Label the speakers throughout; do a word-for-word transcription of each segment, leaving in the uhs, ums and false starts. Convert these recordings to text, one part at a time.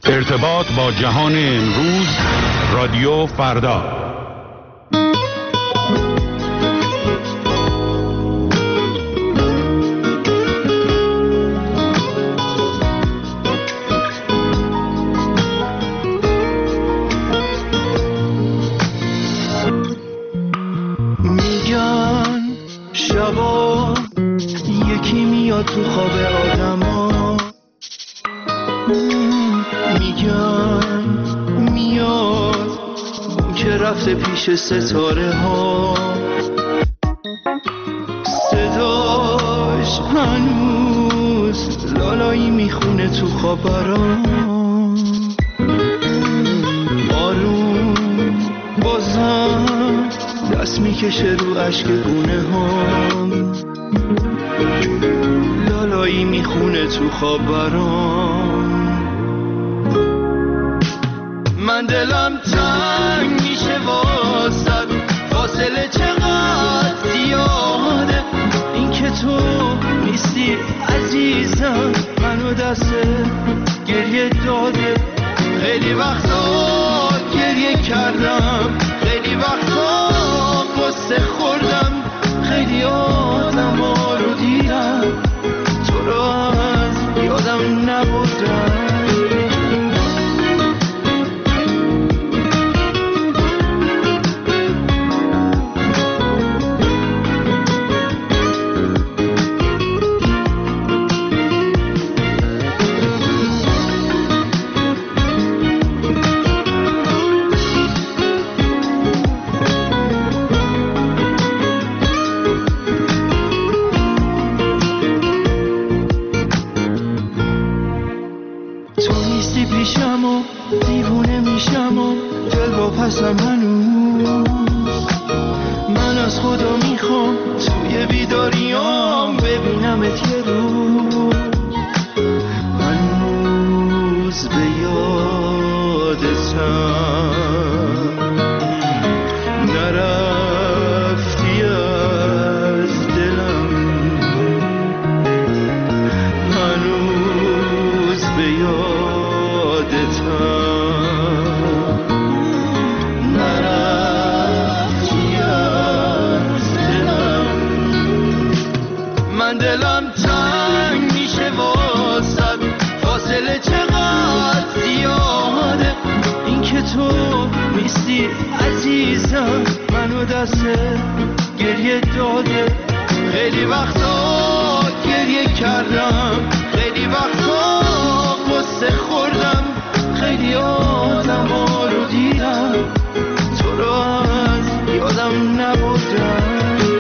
Speaker 1: ارتباط با جهان امروز، رادیو فردا.
Speaker 2: میگن شبا یکی میاد تو خواب آدما، میگن میاد اون که رفته پیش ستاره ها، صداش هنوز لالایی میخونه تو خبرام، آروم بازم دست میکشه رو عشق گونه هم، لالایی میخونه تو خبرام. من دلم تنگ میشه واسد، فاصله چقدر زیاده، این که تو نیستی عزیزم منو دست گریه داده. خیلی وقتا گریه کردم، خیلی وقتا قصه خوردم، خیلی آدم ها رو دیدم تو رو از یادم نبردم. پسم هنوز من از خدا میخوام توی بیداریام ببینمت یه روز، هنوز به یادتم نرفتی از دلم، هنوز به یادتم دلم تنگ میشه واسد، فاصله چقدر زیاده، این که تو نیستی عزیزم منو دست گریه داده. خیلی وقتا گریه کردم، خیلی وقتا قصه خوردم، خیلی آدم ها رو دیدم تو رو از یادم نبردم.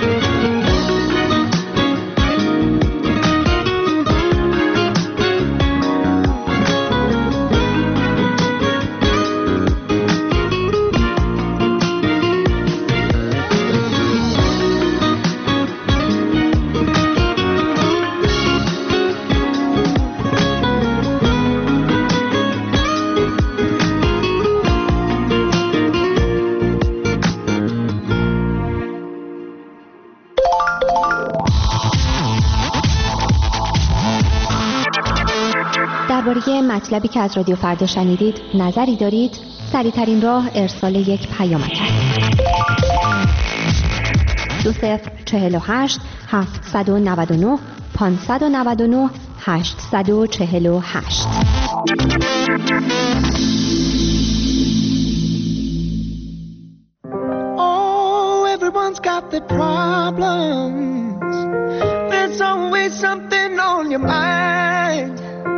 Speaker 3: درباره مطلبی که از رادیو فردا شنیدید نظری دارید؟ سریع‌ترین راه ارسال یک پیامک است. دو صفر چهل و هشت هفتصد و نود و نه پانصد و نود و نه هشتصد و چهل و هشت.
Speaker 2: Oh, everyone's got their problems. There's always something on your mind.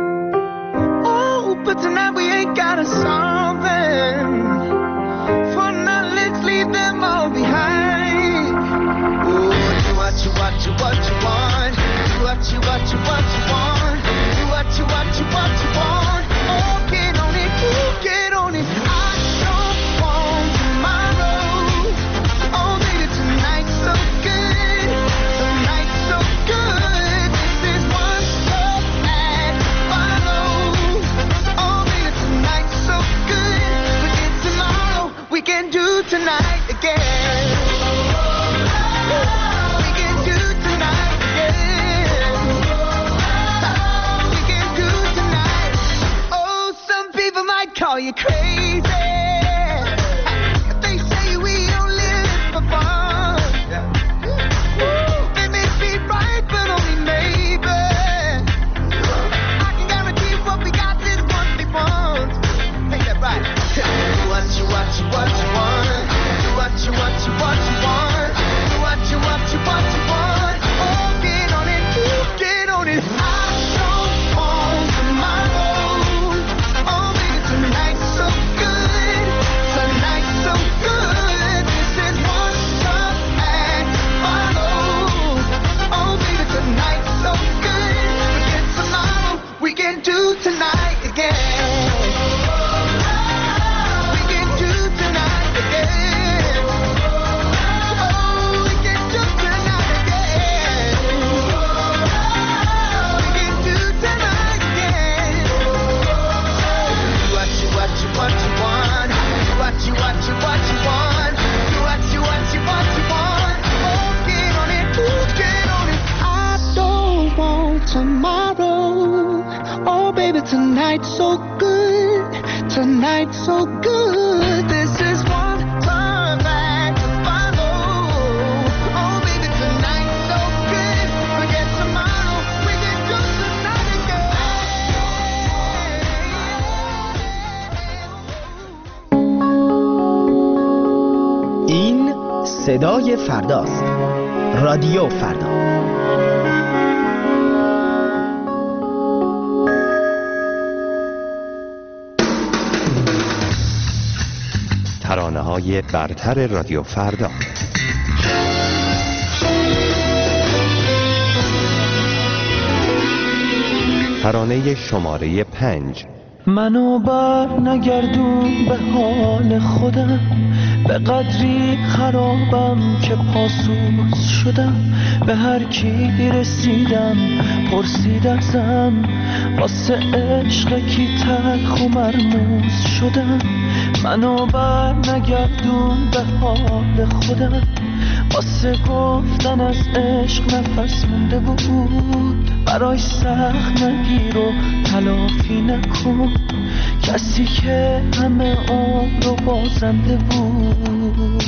Speaker 2: But tonight we ain't got a something. For now, let's leave them all behind. Oh, do what you what you what you want. Do what you what you what you want. Do what you what you what you want. Oh, get on it, oh, get on it. I don't want tomorrow. Oh, baby, tonight's so good. Tonight's so good. This is one slow call you crazy. They say we only live for fun. They may be right, but only maybe. I can guarantee what we got is what they want. Ain't that right? Do what you, what you, what you want. Do what you, what you, what you want. Do what you, what you, what you want. Oh, get on it, get on it. I don't want tomorrow. Oh, baby, tonight's so good. Tonight's so good. This is one stop and follow. Oh, baby, tonight's so good. Forget tomorrow. We can do tonight again. We can do tonight again. Oh, we can do tonight again. We can do tonight again. Do what you, what you, what you want. Do what you, what you, what you want. Do what you, what you, what you want. Oh, get on it, ooh, get on it. I don't want tomorrow. Oh, baby, tonight's so good. Tonight's so good. This is one time back to follow. Oh, baby, tonight's so good. Forget tomorrow. We can do tonight again.
Speaker 4: این صدای فرداست. رادیو فردا.
Speaker 5: ترانه‌های برتر رادیو فردا. ترانه شماره پنج.
Speaker 6: منو بر نگردون به حال خودم، به قدری خرابم که پاسوس شدم. به هر کی رسیدم پرسید ازم، واسه عشق کی تلخ و مرموز شدم. منو بر نگردون به حال خودم، واسه گفتن از عشق نفس مونده بود. برای سخت نگیر و تلافی نکن، کسی که همه عمر رو بازنده بود.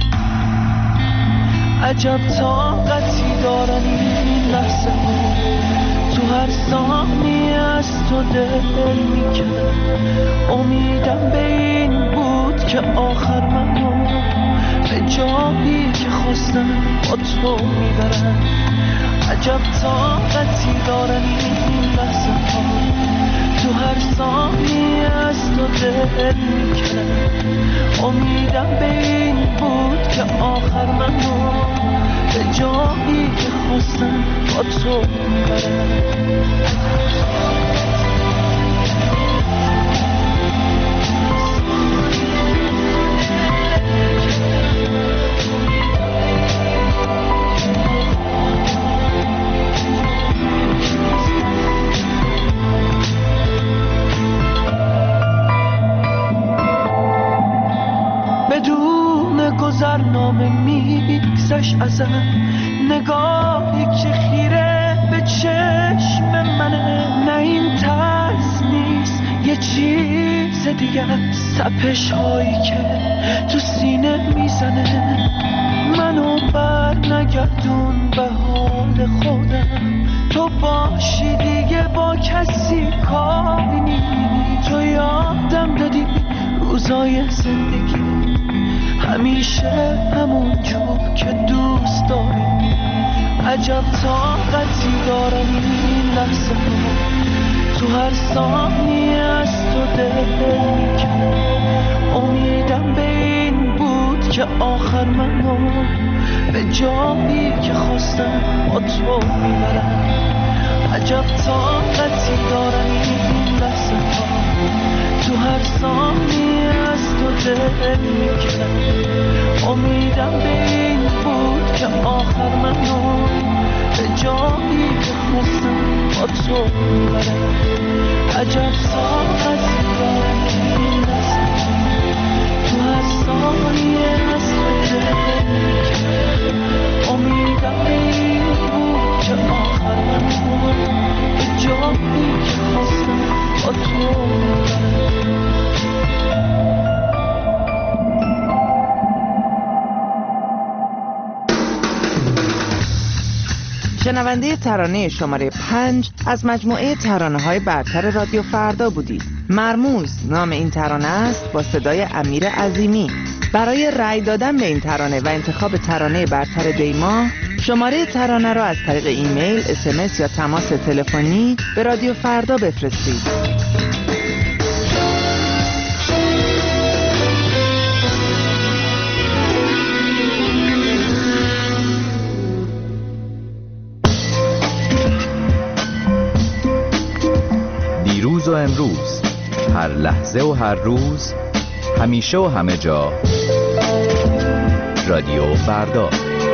Speaker 6: عجب طاقتی دارن این لحظه ها، تو هر ثانیه از تو دل میکنم. امیدم به این بود که آخر منو به جایی که خواستم با تو میبرم. عجب طاقتی دارن این لحظه ها، تو هر ثانیه از تو دل میکنم. امیدم به این بود که آخر منو به جایی که خواستم با تو میبرم. گذرنامه میگذشت ازم، نگاهی که خیره به چشم منه. نه این ترس نیست یه چیز دیگه، سپش هایی که تو سینه میزنه. منو بر نگردون به حال خودم، تو باشی دیگه با کسی کاری نیست. تو یادم دادی روزای زندگی همیشه همون جور که دوست داری. عجب طاقتی دارم این لحظه ها، تو هر ثانیه از تو دل میکنم. امیدم به این بود که آخر منو به جایی که خواستم با تو میبرم. عجب طاقتی دارم این لحظه ها، تو هر ثانیه از تو دل میکنم. امیدم به این بود که آخر منو به جایی که خواستم با تو میبرم. عجب طاقتی دارم این لحظه ها، تو هر ثانیه از تو دل میکنم. امیدم به این بود که آخر منو به جایی که خواستم با تو میبرم.
Speaker 7: شنونده ترانه شماره پنج از مجموعه ترانه‌های برتر رادیو فردا بودید. مرموز نام این ترانه است با صدای امیر عظیمی. برای رأی دادن به این ترانه و انتخاب ترانه برتر دیما، شماره ترانه را از طریق ایمیل، اس ام اس یا تماس تلفنی به رادیو فردا بفرستید.
Speaker 8: دیروز و امروز، هر لحظه و هر روز، همیشه و همه جا، رادیو فردا.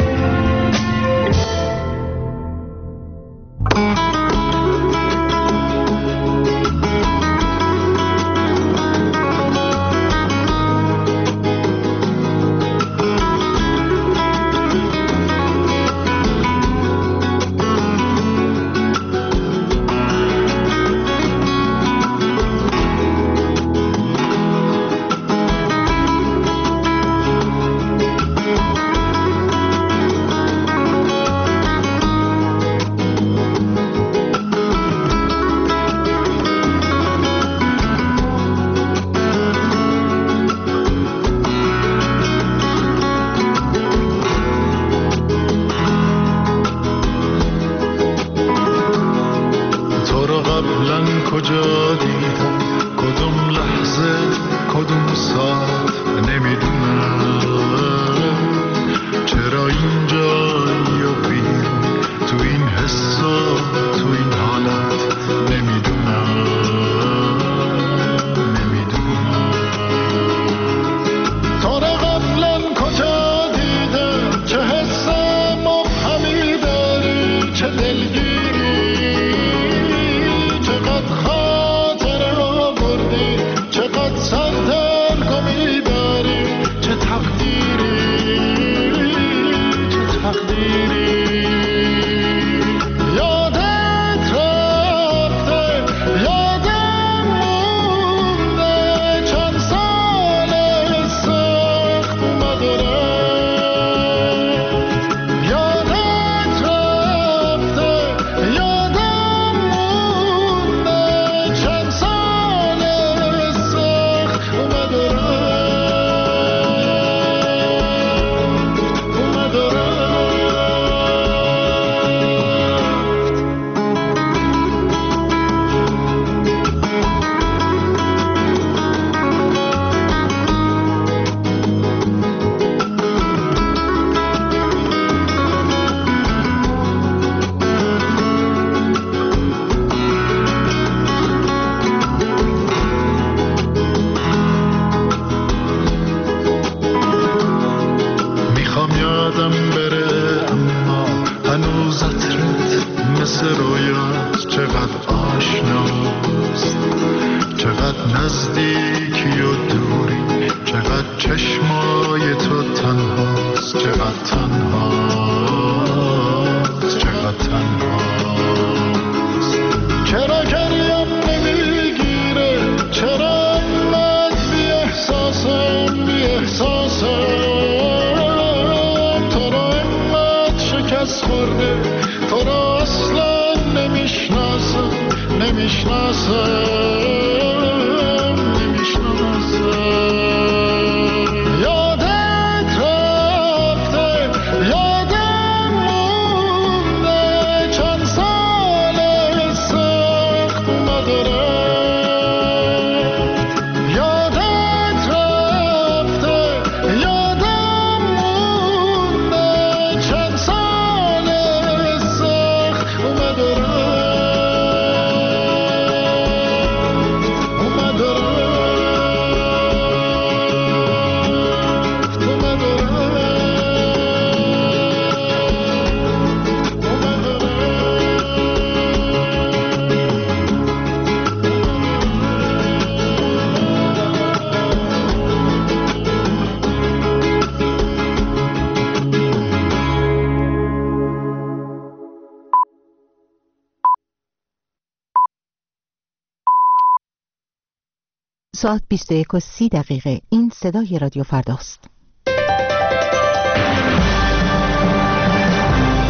Speaker 9: ساعت بیست و یک و سی دقیقه. این صدای رادیو فرداست.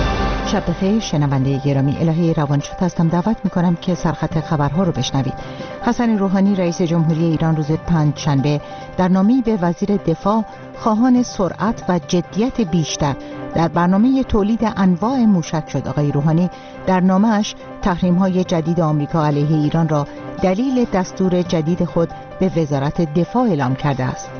Speaker 9: شب بخیر شنونده گرامی، الهه روانشاد هستم. دعوت میکنم که سرخط خبرها رو بشنوید. حسن روحانی رئیس جمهوری ایران روز پنج شنبه در نامه‌ای به وزیر دفاع خواهان سرعت و جدیت بیشتر در برنامه تولید انواع موشک شد. آقای روحانی در نامه‌اش تحریم‌های جدید آمریکا علیه ایران را دلیل دستور جدید خود به وزارت دفاع اعلام کرده است.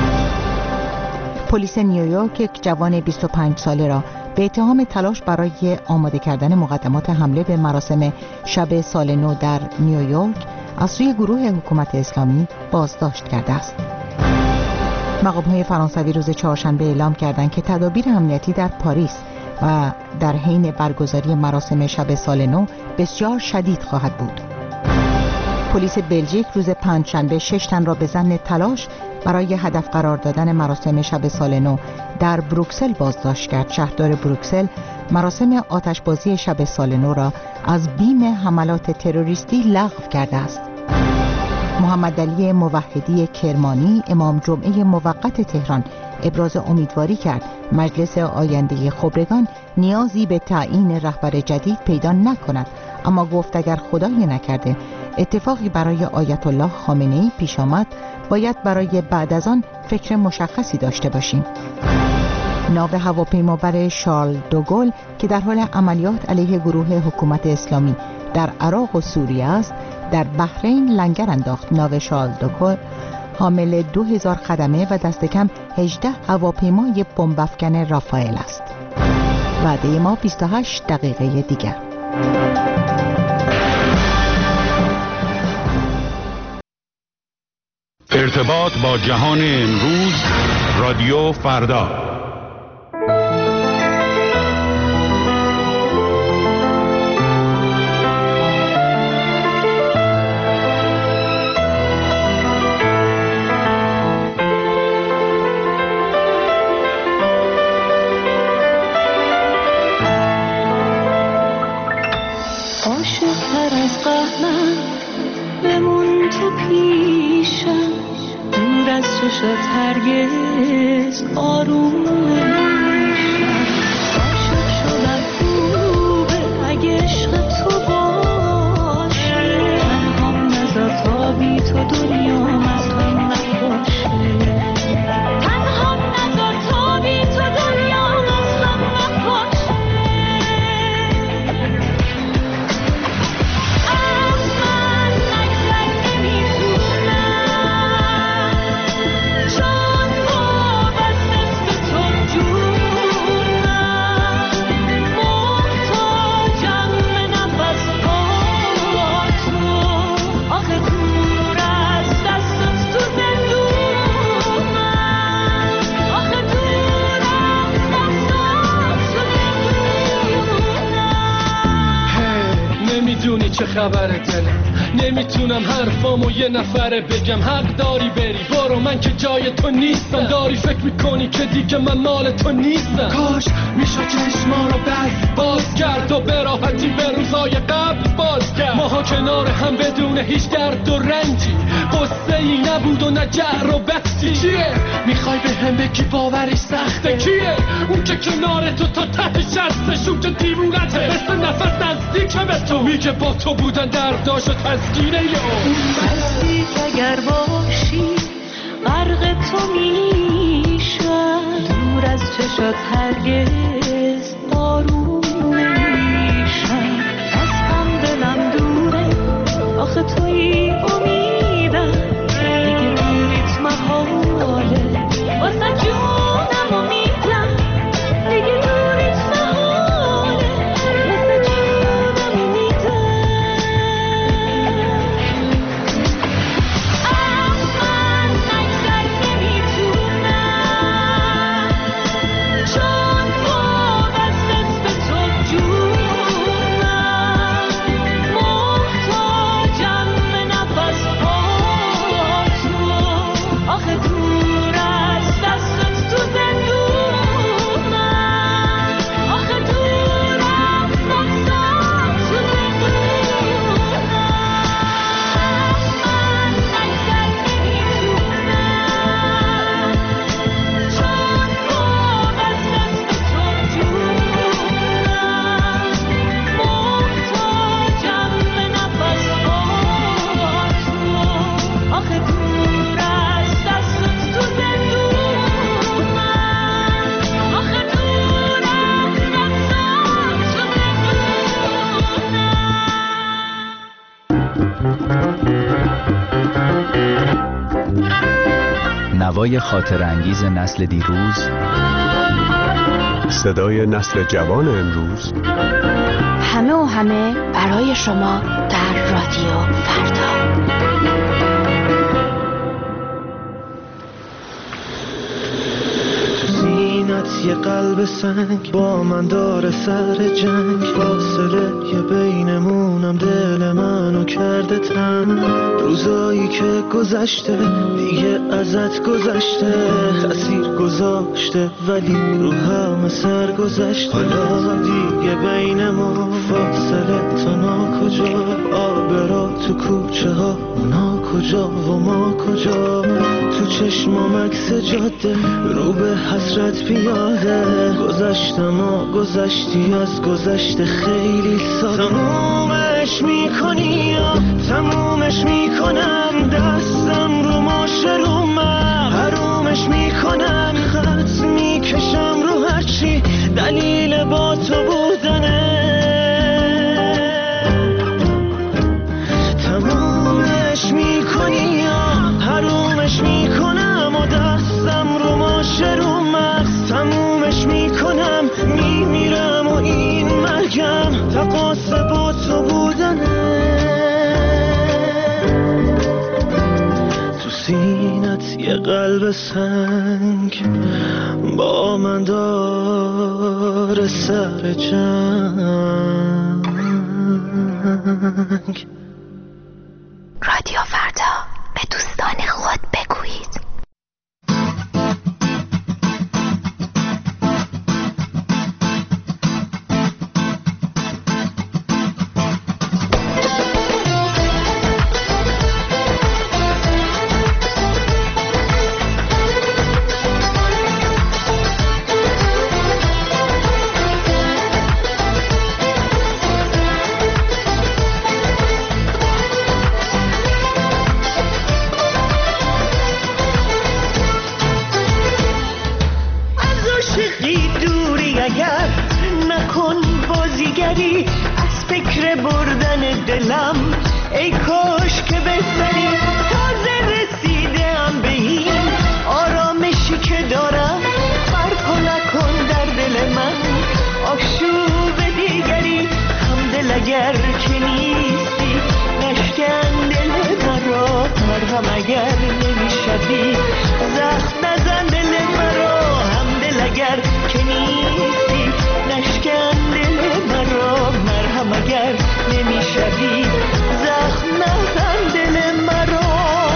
Speaker 9: پلیس نیویورک یک جوان بیست و پنج ساله را به اتهام تلاش برای آماده کردن مقدمات حمله به مراسم شب سال نو در نیویورک از سوی گروه حکومت اسلامی بازداشت کرده است. مقام‌های فرانسوی روز چهارشنبه اعلام کردند که تدابیر امنیتی در پاریس و در حین برگزاری مراسم شب سال نو بسیار شدید خواهد بود. پلیس بلژیک روز پنجشنبه شش تن را به ظن تلاش برای هدف قرار دادن مراسم شب سال نو در بروکسل بازداشت کرد. شهردار بروکسل مراسم آتشبازی شب سال نو را از بیم حملات تروریستی لغو کرده است. محمد علی موحدی کرمانی امام جمعه موقت تهران ابراز امیدواری کرد مجلس آینده خبرگان نیازی به تعیین رهبر جدید پیدا نکند، اما گفت اگر خدای نکرده اتفاقی برای آیت الله خامنه‌ای پیش آمد باید برای بعد از آن فکر مشخصی داشته باشیم. ناو هواپیمابر شارل دوگل که در حال عملیات علیه گروه حکومت اسلامی در عراق و سوریه است در بحرین لنگر انداخت. ناو شارل دوگل حامل دو هزار خدمه و دست کم هجده هواپیمای بمب افکن رافائل است. وعده ما بیست و هشت دقیقه دیگر.
Speaker 1: ارتباط با جهان امروز، رادیو فردا.
Speaker 6: عاشق‌تر از قهرم بمون تو پیشم، دور از چشات هرگز آروم نمیشم. عاشق شدن خوبه اگه عشق تو باشه، تنهام نذار تا بی تو دنیام از هم نباشه. تنهام نذار تا بی تو دنیام از هم نباشه.
Speaker 10: نمیدونی چه خبره دلم، نمیتونم حرفامو یه نفره بگم. حق داری بری برو، من که جای تو نیستم. داری فکر میکنی که دیگه من مال تو نیستم. کاش میشد چشما رو بس باز کرد و به راحتی به روزای قبل باز کرد. ماها کنار هم بدون هیچ درد و رنجی، قصه ای نبود و نه جر و بحثی. چیه میخوای به هم بگی باورش سخته؟ کیه اون که کنار تو تا ته شستش، اون که دیوونته مثل نفس نزدیکه به تو، میگه با تو بودن درداش و تسکینه اون
Speaker 6: بستی که اگر باشی غرق تو میشم، دور از چشات هرگز آروم نمیشم. از هم دلم دوره آخه توی امیدم، دیگه دوریت محاله واسه جونم امیدم. دیگه دوریت محاله واسه جونم امیدم. از من نگذر نمیتونم، چون با
Speaker 8: نوای خاطر انگیز نسل دیروز،
Speaker 1: صدای نسل جوان امروز،
Speaker 3: همه و همه برای شما در رادیو فردا.
Speaker 6: یه قلب سنگ با من داره سر جنگ، فاصله یه بینمونم دل منو کرده تنگ. روزایی که گذشته دیگه ازت گذشته، تأثیر گذاشته ولی رو همه سر گذشته. حالا دیگه بینمون فاصله تا نا کجا، آبرا تو کوچه ها اونا کجا و ما کجا. تو چشمام عکس جاده رو به حسرت پیاده، گذشتم و گذشتی از گذشته خیلی ساده. تمومش میکنی یا تمومش میکنم، دستم رو ماشه رو من حرومش میکنم. خط میکشم رو هرچی دلیل با تو بودنه. تمومش میکنی یا حرومش میکنم و دستم رو ماشه رو مغز. تمومش میکنم میمیرم و این مرگم تقاص با تو بودنه. تو سینت یه قلب سنگ با من داره سر جنگ.
Speaker 3: رادیو فردا، به دوستان خود بگویید.
Speaker 6: ای کاش که بهتری تازه رسیدم به این آرامشی که دارم. فرق نکن در دل من آشوب دیگری، همدل اگر که نیستی نشکن دل مرا. مرهم اگر نمیشدی زخم نزن دل مرا. همدل اگر که نیستی نشکن دل مرا. مرهم اگر نمیشدی زخم نزن دل مرا.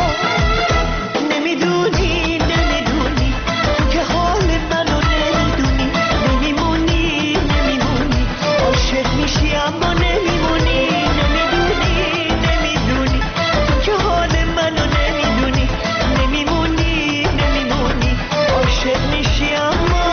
Speaker 6: نمیدونی نمیدونی تو که حال منو نمیدونی. نمیمونی نمیمونی عاشق میشی اما نمیمونی. نمیدونی نمیدونی تو که حال منو نمیدونی. نمیمونی نمیمونی عاشق میشی اما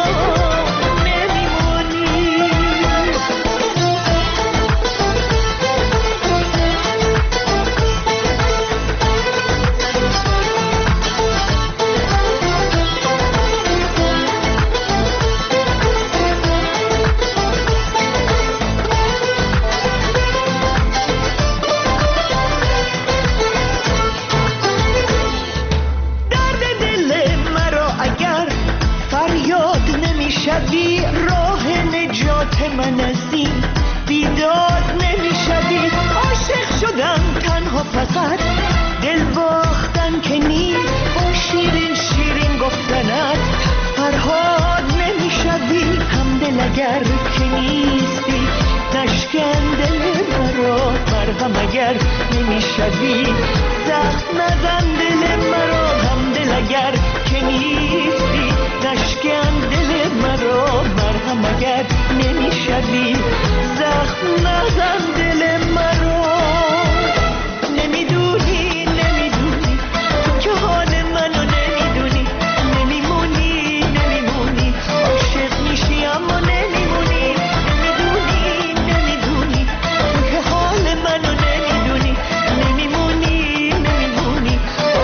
Speaker 6: راه نجات من از این بیداد نمیشدی. عاشق شدم تنها فقط دل باختن که نیست. با شیرین شیرین گفتنت فرهاد نمیشدی. همدل اگر که نیستی نشکن دل مرا. مرهم اگر نمیشدی زخم نزن دل مرا. همدل اگر که نیستی نشکن دل مرا. مرهم اگر نمیشدی زخم نزن دل مرا. نمیدونی نمیدونی تو که حال منو نمیدونی. نمیمونی نمیمونی عاشق میشی اما نمیمونی. نمیدونی نمیدونی تو که حال منو نمیدونی. نمیمونی نمیمونی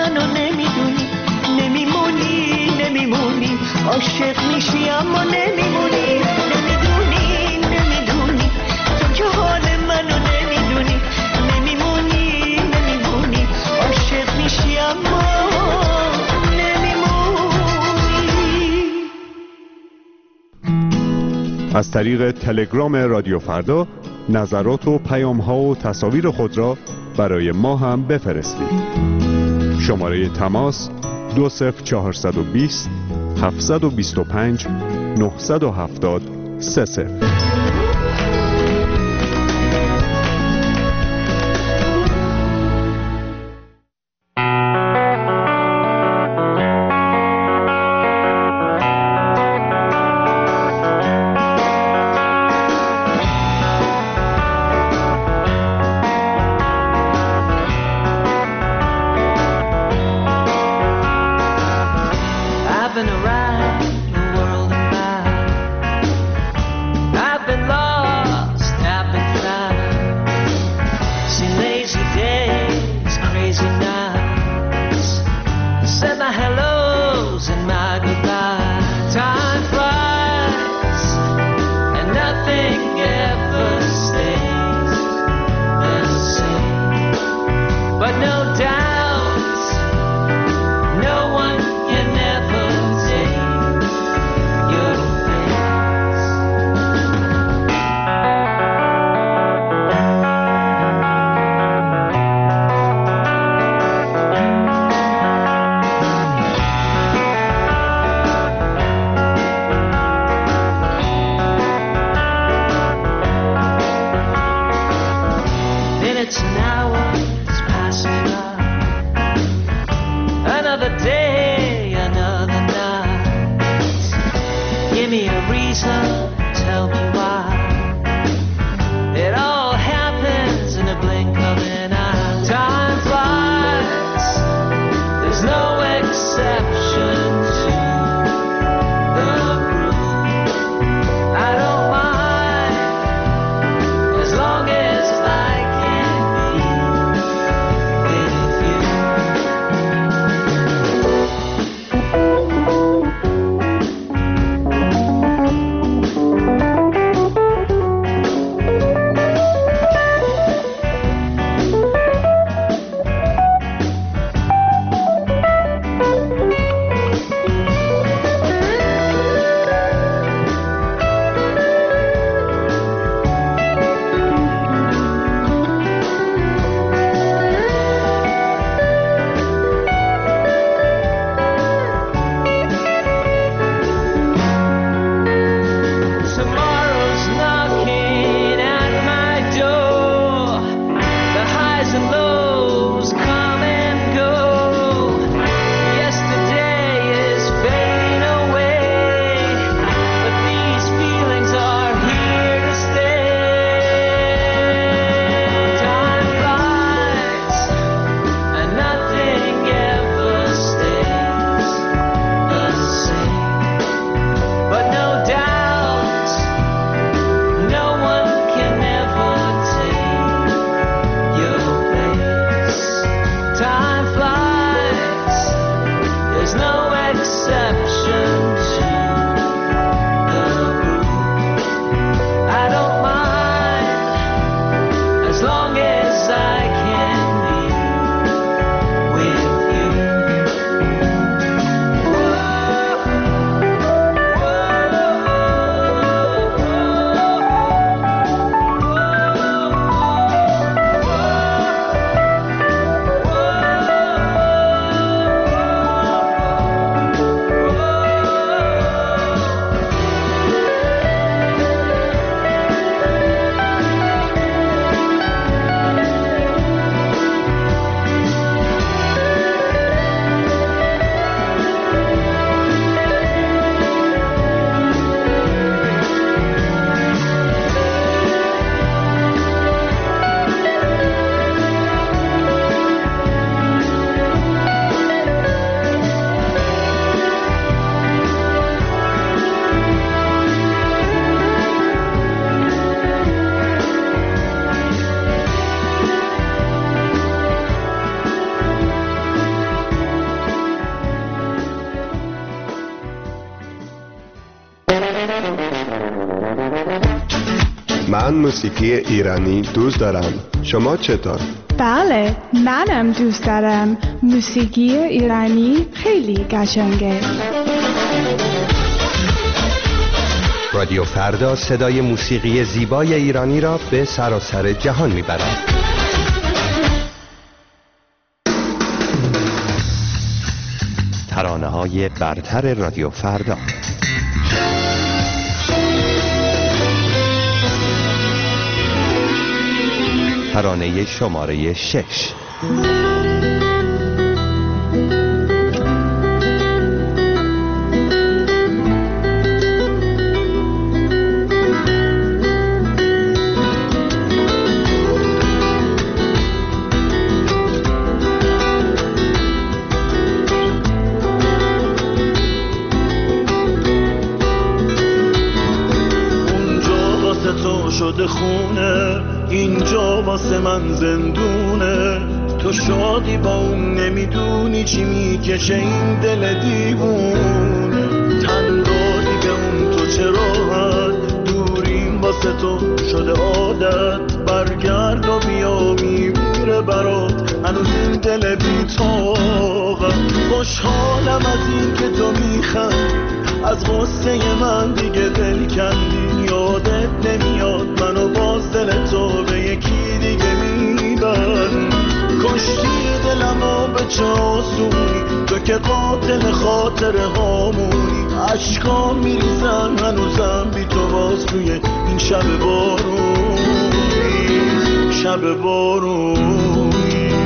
Speaker 6: منو نمیدونی، نمیمونی نمیمونی، عاشق میشی اما نمیمونی، نمیدونی نمیدونی، تو که حال منو نمیدونی، نمیمونی نمیمونی، عاشق میشی اما
Speaker 1: از طریق تلگرام رادیو فردا نظرات و پیام ها و تصاویر خود را برای ما هم بفرستید. شماره تماس دو صفر چهارصد و بیست هفتصد و بیست و پنج نهصد و هفتاد سه صفر.
Speaker 6: I've been around the world and back. I've been
Speaker 11: من موسیقی ایرانی دوست دارم. شما چطور؟
Speaker 12: بله، منم دوست دارم. موسیقی ایرانی خیلی قشنگه.
Speaker 5: رادیو فردا صدای موسیقی زیبای ایرانی را به سراسر جهان میبرد. ترانه‌های برتر رادیو فردا. ترانه شماره شش.
Speaker 13: شده خونه، اینجا واسه من زندونه. تو شادی با اون نمیدونی چی میکشه این دل دیوونه. تن دادی به اون تو چه راحت، دوریم واسه تو شده عادت. برگرد و بیا میمیره برات هنوز این دل بی‌طاقت. خوشحالم از این که تو میخندی، از غصه من دیگه دل کندی. یادت نمیاد منو باز دل تو به یکی دیگه میبند. کشتی دلمو به چه آسونی، تو که قاتل خاطر هامونی. عشقام میریزن هنوزم بی تو باز توی این شب بارونی، شب بارونی.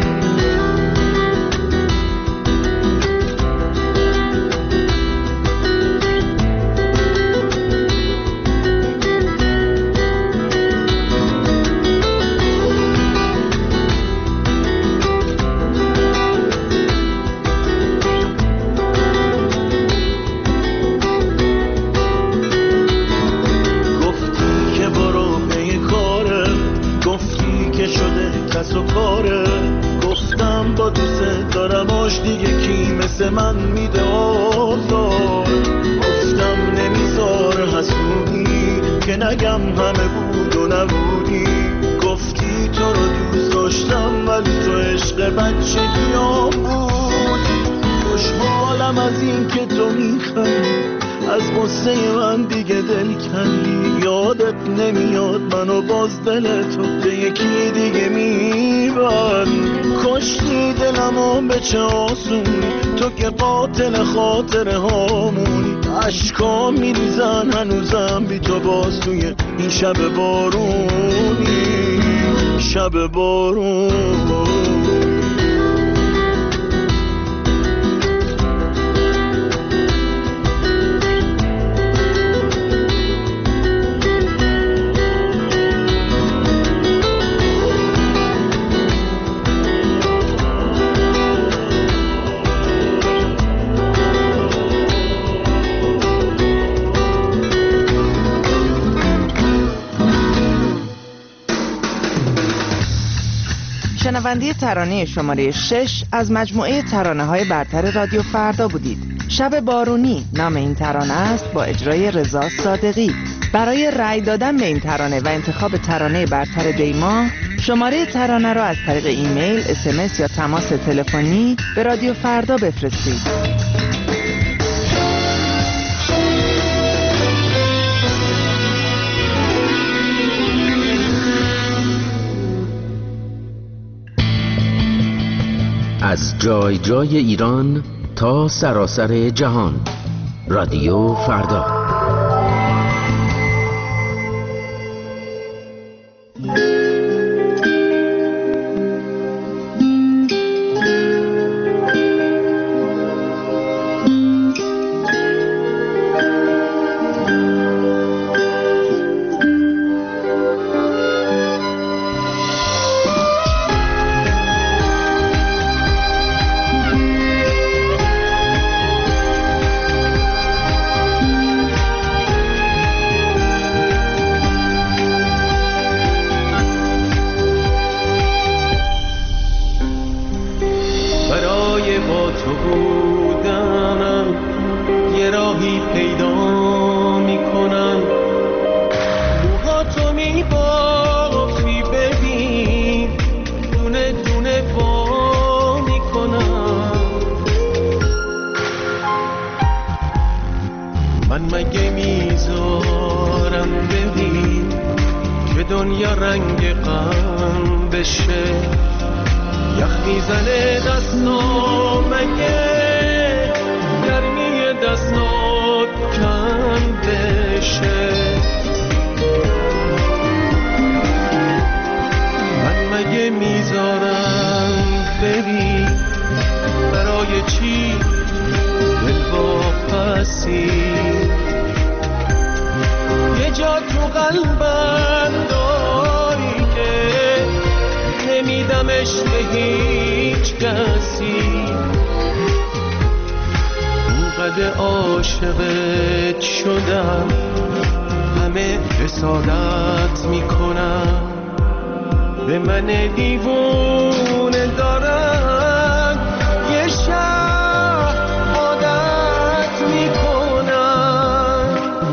Speaker 13: گفتم با دوست دارم آش دیگه کی مثل من میده آزار. گفتم نمیذار حسودی که نگم همه بود و نبودی. گفتی تو رو دوست داشتم ولی تو عشق بچگیام بودی. خوشحالم از این که تو میخندی، از غصه من دیگه دل کندی. یادت نمیاد منو باز دل تو به یکی دیگه میبند. کشتی دلمو به چه آسونی، تو که قاتل خاطر هامونی. عشقام میریزن هنوزم بی تو باز توی این شب بارونی، شب بارونی.
Speaker 7: شنونده ترانه شماره شش از مجموعه ترانه‌های برتر رادیو فردا بودید. شب بارونی نام این ترانه است با اجرای رضا صادقی. برای رأی دادن به این ترانه و انتخاب ترانه برتر دیما، شماره ترانه را از طریق ایمیل، اس ام اس یا تماس تلفنی به رادیو فردا بفرستید.
Speaker 14: از جای جای ایران تا سراسر جهان، رادیو فردا.
Speaker 6: پیدا میکنم موها تو میبا غم بشه، یخ میزنه دستام مگه گرمی دستات کم بشه. من مگه میذارم بری، برای چی دل واپسی؟ یه جا تو قلبم داری که نمیدمش به هیچ کسی. اونقدر عاشقت شدم همه حسادت میکنم، به من دیوونه دارن یه شب عادت میکنن.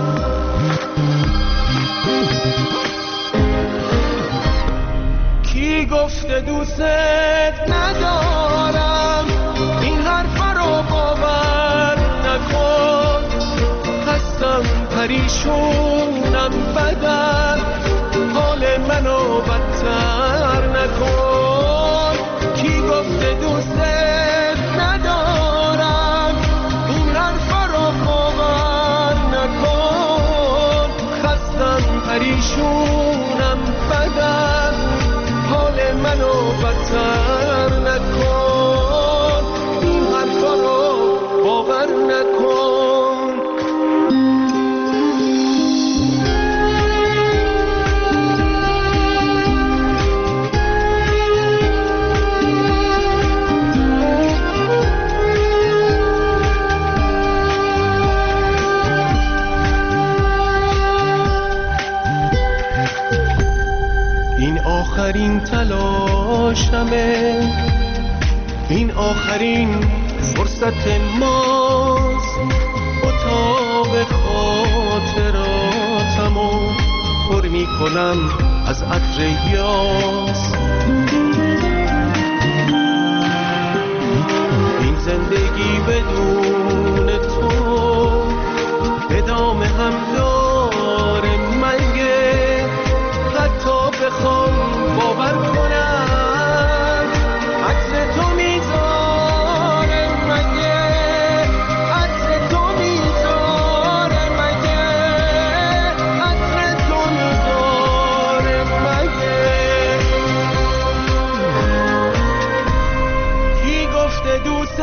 Speaker 6: کی گفته دوست ندارم، این حرفا رو باور نکن. خستم پریشونم بدن، حال منو بدتر نکن. کی گفته دوست ندارم، این حرفا رو باور نکن. خستم پریشونم بدن، حال منو بدتر نکن. این حرفا رو باور نکن. آخرین تلاشمه، این آخرین فرصت ماست. اتاق خاطراتمو پر میکنم از عطر یاس. این زندگی بدون تو ادامه هم داره مگه؟ حتی بخوام باور کنم عطر تو میذاره مگه؟ عطر تو میذاره مگه؟ عطر تو میذاره مگه؟ کی گفته دوست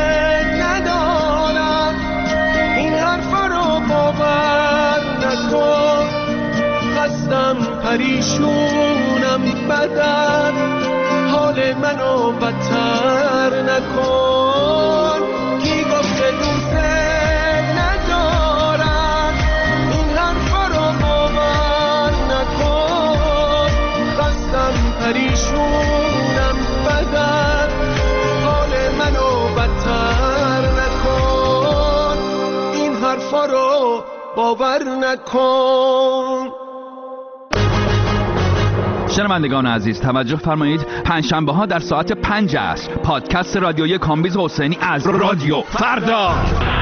Speaker 6: ندارم، این حرفا رو باور نکن. خستم پریشونم بدن، حال منو بدتر نکن. کی گفته دوست ندارم، این حرفا رو باور نکن. خستم پریشونم بدن، حال منو بدتر نکن. این حرفا رو باور نکن.
Speaker 15: شنوندگان عزیز توجه فرمایید، پنجشنبه ها در ساعت پنج عصر پادکست رادیویی کامبیز حسینی از رادیو فردا.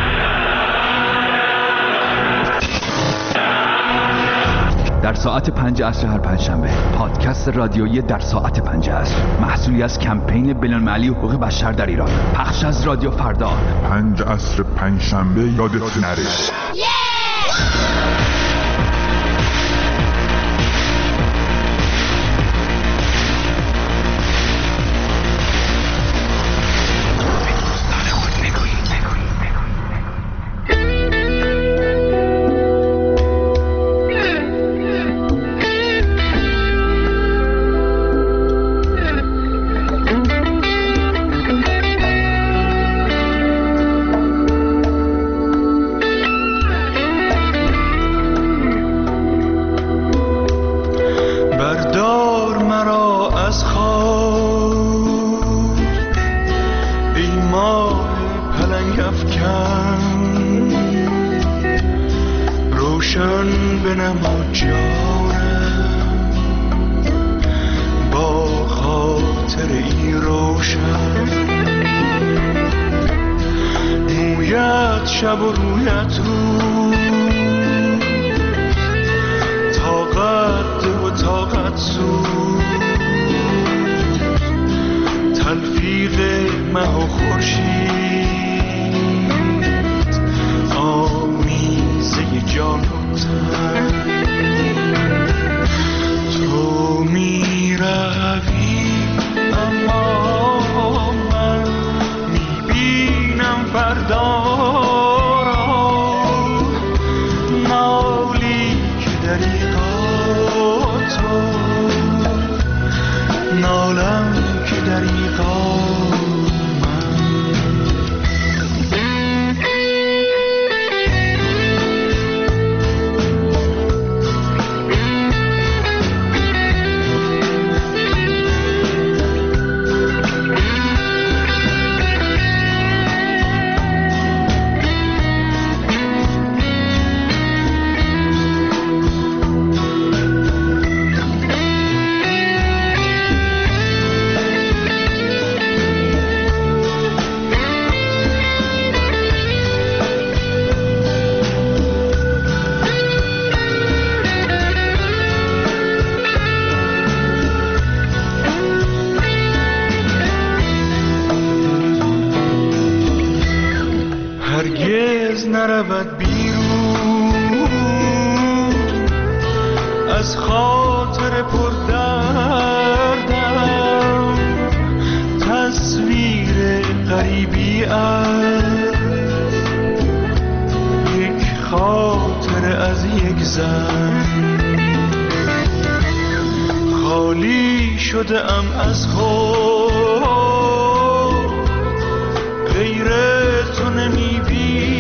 Speaker 15: در ساعت پنج عصر هر پنجشنبه پادکست رادیویی در ساعت پنج عصر، محصولی از کمپین بین‌المللی حقوق بشر در ایران، پخش از رادیو فردا.
Speaker 16: پنج عصر پنجشنبه یادت نره.
Speaker 13: شب و رویت رو تا قد و طاقت سود تلفیق مه و خورشید آمیزه جان و تن تو می روی اما من می بینم فردا را نالی که دریغا تو نالم که دریغا هرگز نرود بیرون از خاطر پردردم تصویر غریبی از یک خاطر از یک زن خالی شده ام از خود غیر تو نمی بینم